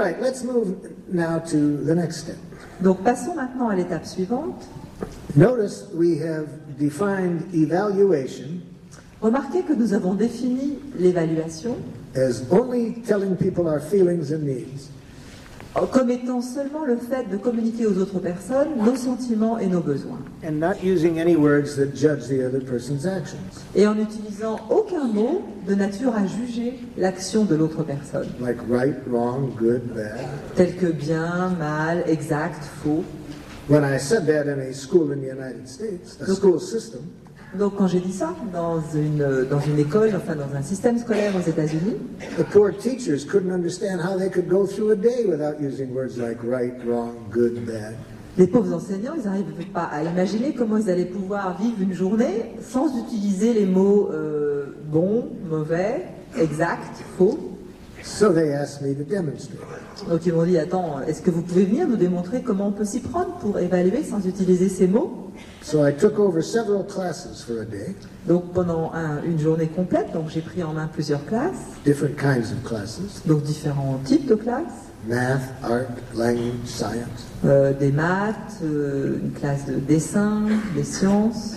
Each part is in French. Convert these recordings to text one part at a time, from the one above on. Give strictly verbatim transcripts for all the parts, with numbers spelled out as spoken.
right, let's move now to the next step. Donc passons maintenant à l'étape suivante. Notice we have defined evaluation Remarquez que nous avons défini l'évaluation as only telling people our feelings and needs, comme étant seulement le fait de communiquer aux autres personnes nos sentiments et nos besoins. and not using any words that judge the other person's actions, Et en n'utilisant aucun mot de nature à juger l'action de l'autre personne, like right, wrong, good, bad. tel que bien, mal, exact, faux. When I said that in a school in the United States, a school system, Donc quand j'ai dit ça dans une, dans une école, enfin dans un système scolaire aux États-Unis, the poor teachers couldn't understand how they could go through a day without using words like right, wrong, good, bad. les pauvres enseignants, ils n'arrivaient pas à imaginer comment ils allaient pouvoir vivre une journée sans utiliser les mots euh, bon, mauvais, exact, faux. So they asked me to demonstrate. Donc ils m'ont dit, attends, est-ce que vous pouvez venir nous démontrer comment on peut s'y prendre pour évaluer sans utiliser ces mots? So I took over several classes for a day, Donc pendant un- une journée complète, donc j'ai pris en main plusieurs classes, different kinds of classes, donc différents types de classes, math, art, language, science. euh, des maths, euh, une classe de dessin, des sciences.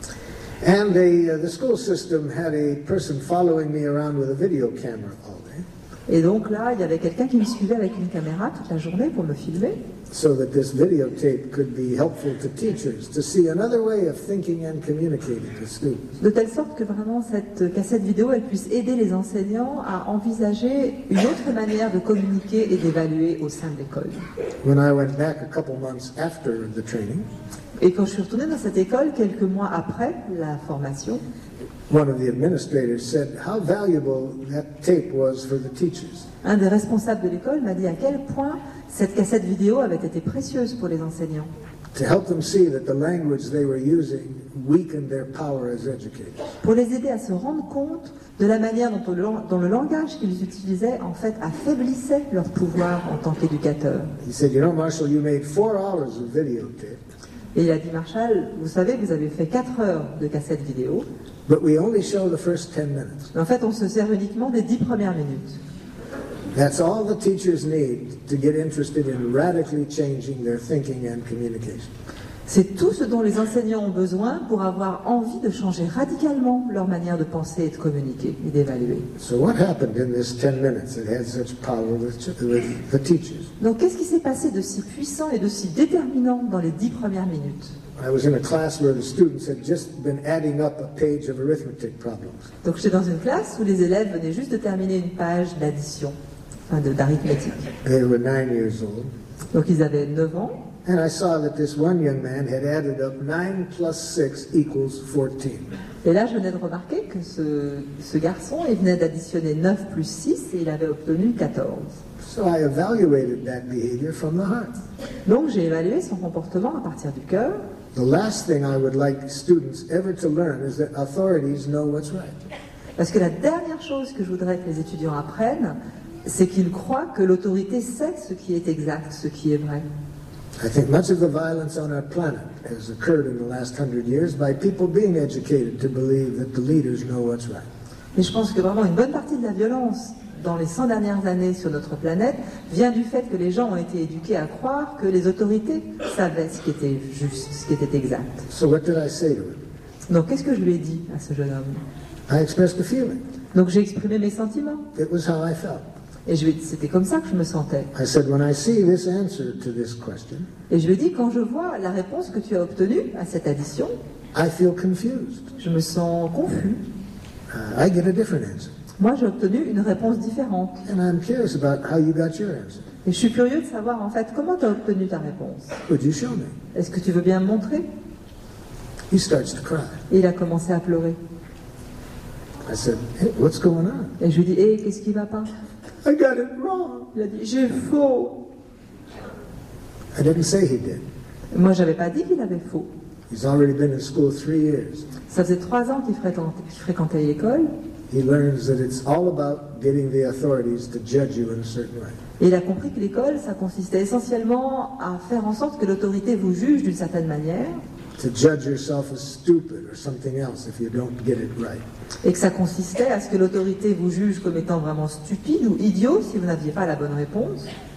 And they, uh, the school system had a person following me around with a video camera all day, Et donc là, il y avait quelqu'un qui me suivait avec une caméra toute la journée pour me filmer, so that this videotape could be helpful to teachers to see another way of thinking and communicating with students. de telle sorte que vraiment cette cassette vidéo, elle puisse aider les enseignants à envisager une autre manière de communiquer et d'évaluer au sein de l'école. When I went back a couple months after the training, Et quand je suis retournée dans cette école, quelques mois après la formation, one of the administrators said how valuable that tape was for the teachers. un des responsables de l'école m'a dit à quel point cette cassette vidéo avait été précieuse pour les enseignants, To help them see that the language they were using weakened their power as educators. pour les aider à se rendre compte de la manière dont le, dont le langage qu'ils utilisaient en fait affaiblissait leur pouvoir en tant qu'éducateurs. He said, you know, Marshall, you made four hours of videotape, Et il a dit, Marshall, vous savez, vous avez fait quatre heures de cassette vidéo, but we only show the first ten minutes. mais en fait on se sert uniquement des dix premières minutes. That's all the teachers need to get interested in radically changing their thinking and communication. C'est tout ce dont les enseignants ont besoin pour avoir envie de changer radicalement leur manière de penser et de communiquer et d'évaluer. So what happened in this ten minutes that had such power with, with the teachers? Donc qu'est-ce qui s'est passé de si puissant et de si déterminant dans les dix premières minutes? I was in a class where the students had just been adding up a page of arithmetic problems. Donc j'étais dans une classe où les élèves venaient juste de terminer une page d'addition, enfin de- d'arithmétique. They were nine years old. Donc ils avaient neuf ans, And I saw that this one young man had added up nine plus six equals fourteen. et là je venais de remarquer que ce, ce garçon, il venait d'additionner neuf plus six et il avait obtenu quatorze. So I evaluated that behavior from the heart. Donc j'ai évalué son comportement à partir du cœur. The last thing I would like students ever to learn is that authorities know what's right. Parce que la dernière chose que je voudrais que les étudiants apprennent, c'est qu'ils croient que l'autorité sait ce qui est exact, ce qui est vrai. I think much of the violence on our planet has occurred in the last hundred years by people being educated to believe that the leaders know what's right. Et je pense que vraiment une bonne partie de la violence dans les cent dernières années sur notre planète vient du fait que les gens ont été éduqués à croire que les autorités savaient ce qui était juste, ce qui était exact. So what did I say to him? Donc qu'est-ce que je lui ai dit à ce jeune homme? I expressed a feeling. Donc j'ai exprimé mes sentiments. It was how I felt. Et je lui ai dit, c'était comme ça que je me sentais. I said, when I see this answer to this question, Et je lui ai dit, quand je vois la réponse que tu as obtenue à cette addition, I feel confused. je me sens confus. Uh, I get a different answer. Moi, j'ai obtenu une réponse différente. And I'm curious about how you got your answer. Et je suis curieux de savoir, en fait, comment tu as obtenu ta réponse. Would you show me? Est-ce que tu veux bien me montrer? He starts to cry. Et il a commencé à pleurer. I said, hey, what's going on? Et je lui ai dit, hé, qu'est-ce qui va pas? I got it wrong. Il a dit, j'ai faux. I didn't say he did. Moi, j'avais pas dit qu'il avait faux. He's already been in school three years. Ça faisait trois ans qu'il fréquentait, qu'il fréquentait l'école. He learns that it's all about getting the authorities to judge you in a certain way. Et il a compris que l'école, ça consistait essentiellement à faire en sorte que l'autorité vous juge d'une certaine manière, To judge yourself as stupid or something else if you don't get it right. et que ça consistait à ce que l'autorité vous juge comme étant vraiment stupide ou idiot si vous n'aviez pas la bonne réponse.